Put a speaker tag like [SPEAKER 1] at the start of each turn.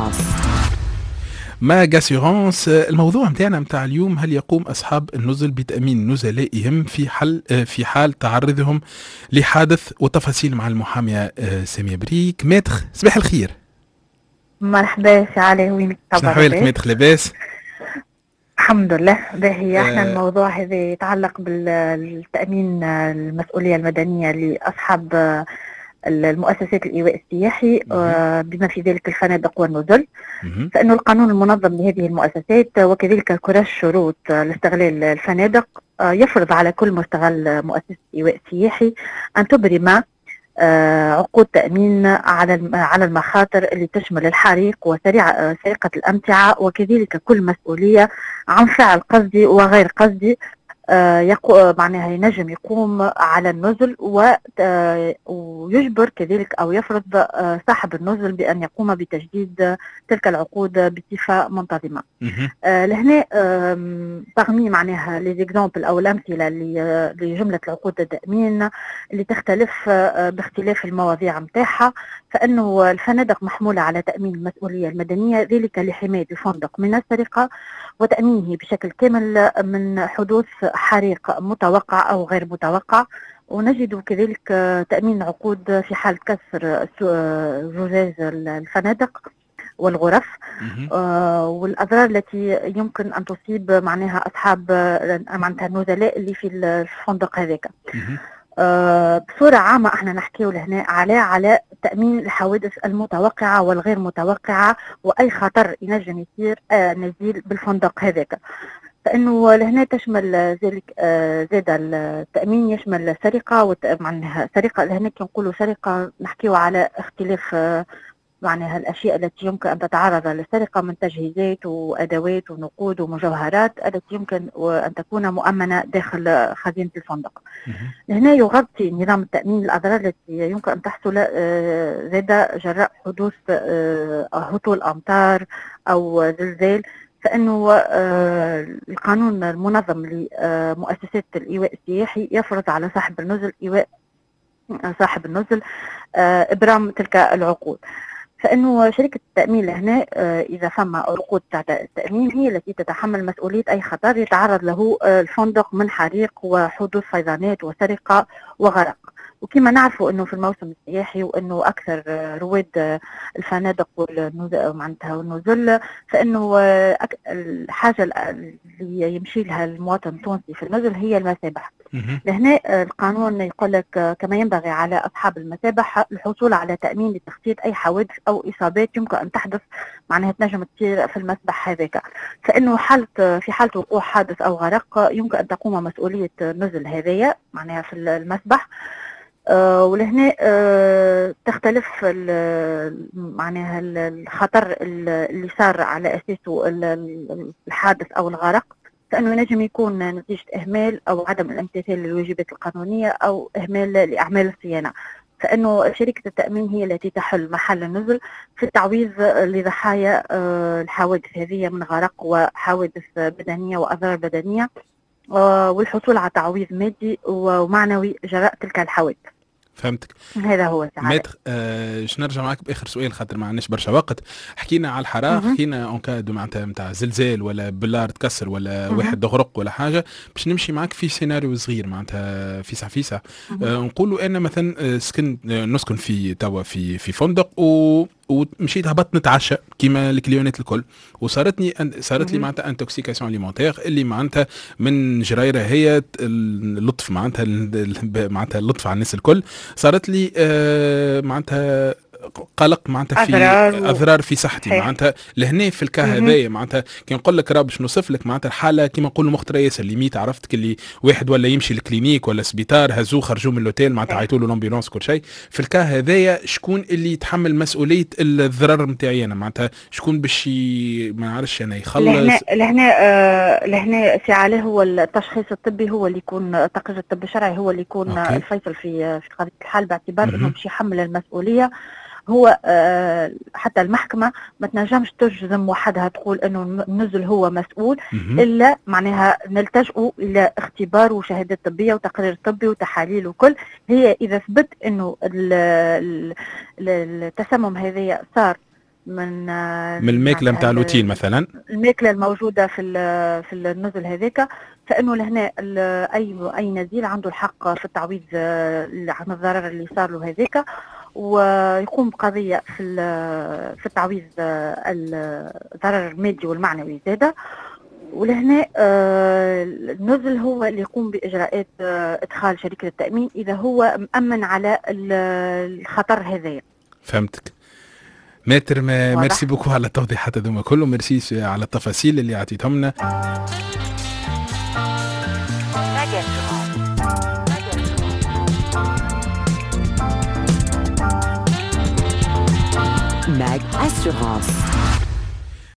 [SPEAKER 1] أسيرانس.
[SPEAKER 2] ماغ أسيرانس. الموضوع متاعنا متاع اليوم: هل يقوم أصحاب النزل بتأمين نزلائهم في حال تعرضهم لحادث؟ وتفاصيل مع المحامية سامية بريك. ماتخ، صباح الخير.
[SPEAKER 3] مرحبا سي علي، وينك؟
[SPEAKER 2] شنو
[SPEAKER 3] طبعا
[SPEAKER 2] أحوالك ماتخ؟ لاباس؟
[SPEAKER 3] الحمد لله باهي. احنا
[SPEAKER 2] آه.
[SPEAKER 3] الموضوع هذا يتعلق بالتأمين المسؤولية المدنية لأصحاب المؤسسات الإيواء السياحي، بما في ذلك الفنادق والنزل. فإنه القانون المنظم لهذه المؤسسات وكذلك كراس شروط لاستغلال الفنادق يفرض على كل مستغل مؤسسة إيواء سياحي أن تبرم عقود تأمين على المخاطر اللي تشمل الحريق وسرقة الأمتعة، وكذلك كل مسؤولية عن فعل قصدي وغير قصدي معناها ينجم يقوم على النزل، ويجبر كذلك أو يفرض صاحب النزل بأن يقوم بتجديد تلك العقود بصفة منتظمة. لهنا برمي معناها لي زيكزامبل أو الأمثلة لجملة العقود التأمين اللي تختلف باختلاف المواضيع متاعها. فإنه الفنادق محمولة على تأمين المسؤولية المدنية، ذلك لحماية الفندق من السرقة وتأمينه بشكل كامل من حدوث حريق متوقع أو غير متوقع. ونجد كذلك تأمين عقود في حال كسر زجاج الفنادق والغرف والأضرار التي يمكن أن تصيب معناها أصحاب معناتها النزلاء اللي في الفندق هذاك. بصورة عامة احنا نحكيه لهنا على تأمين الحوادث المتوقعة والغير متوقعة وأي خطر ينجم يصير نزيل بالفندق هذاك. فإنه لهنا تشمل ذلك زاد التأمين يشمل سرقة معناها سرقة. لهنا كنقولوا سرقة نحكيه على اختلاف معناها الأشياء التي يمكن أن تتعرض للسرقة من تجهيزات وأدوات ونقود ومجوهرات التي يمكن أن تكون مؤمنة داخل خزينة الفندق. هنا يغطي نظام التأمين الأضرار التي يمكن أن تحصل زاد جراء حدوث هطول أمطار أو زلزال. فإنه القانون المنظم لمؤسسات الإيواء السياحي يفرض على صاحب النزل إبرام تلك العقود. فإنه شركة التأمين لهنا إذا فما عقود تاع التأمين هي التي تتحمل مسؤولية أي خطر يتعرض له الفندق من حريق وحدوث فيضانات وسرقة وغرق. وكما نعرفوا أنه في الموسم السياحي وأنه أكثر رواد الفنادق والنزل، فإنه الحاجة اللي يمشي لها المواطن التونسي في النزل هي المسابح. لهنا القانون يقول لك كما ينبغي على أصحاب المسابح الحصول على تأمين لتخطيط أي حوادث أو إصابات يمكن أن تحدث معناها تنجم تصير في المسبح هذاك. فإنه في حالة وقوع حادث أو غرق يمكن أن تقوم مسؤولية النزل هذايا معناها في المسبح. ولهنا تختلف معناها الخطر اللي صار على أساسه الحادث أو الغرق. فإنه ينجم يكون نتيجة إهمال أو عدم الامتثال للواجبات القانونية أو إهمال لأعمال الصيانة. فإنه شركة التأمين هي التي تحل محل النزل في التعويض لضحايا الحوادث هذه من غرق وحوادث بدنية وأضرار بدنية، والحصول على تعويض مادي ومعنوي جراء تلك الحوادث.
[SPEAKER 2] فهمتك.
[SPEAKER 3] هذا هو
[SPEAKER 2] ماتخ. نرجع معك باخر سؤال خاطر ما عندناش برشا وقت. حكينا على الحراق، حكينا اون كادو معناتها نتاع زلزال ولا بلار تكسر ولا واحد غرق ولا حاجه. باش نمشي معك في سيناريو صغير معناتها فيسع نقولوا انا مثلا نسكن في توا في فندق ومشيت هبطت نتعشى كيما الكليونات الكل، صارت لي معناتها انتوكسيكاسيون اليمونتير اللي معناتها من جريره هي اللطف معناتها اللطف على الناس الكل. صارت لي معناتها قلق معناتها في اضرار في صحتي معناتها. لهنا في الكا هذايا معناتها كي نقول لك راه باش نوصف لك معناتها الحاله كيما نقولوا مخطره ياسر ليميت. عرفت اللي واحد ولا يمشي للكلينيك ولا سبيطار هزوه خرجوه من الاوتيل معناتها عيطوا له لامبيلونس كل شيء. في الكا هذايا شكون اللي يتحمل مسؤوليه الضرر نتاعي انا معناتها؟ شكون باش ما نعرفش انا يخلص؟
[SPEAKER 3] لهنا سي علي هو التشخيص الطبي هو اللي يكون التقرير الطبي الشرعي هو اللي يكون الفيصل في قضيه الحال باعتبار انه باش يحمل المسؤوليه. هو حتى المحكمة ما تنجمش تجزم وحدها تقول انه النزل هو مسؤول الا معناها نلتجئوا الى اختبار وشهادات طبية وتقرير طبي وتحاليل وكل. هي اذا ثبت انه التسمم هذا صار
[SPEAKER 2] من الماكله نتاع الاوتيل مثلا،
[SPEAKER 3] الماكله الموجوده في النزل هذاك، فانه لهنا اي نزيل عنده الحق في التعويض عن الضرر اللي صار له هذاك، ويقوم بقضيه في التعويض الضرر المادي والمعنوي زاده. ولهنا النزل هو اللي يقوم باجراءات ادخال شركه التامين اذا هو مامن على الخطر هذايا.
[SPEAKER 2] فهمتك ماتر. ميرسي بوكو على التوضيحات هذوما كله، ميرسي على التفاصيل اللي عطيتهم لنا.
[SPEAKER 1] MAG Assurance.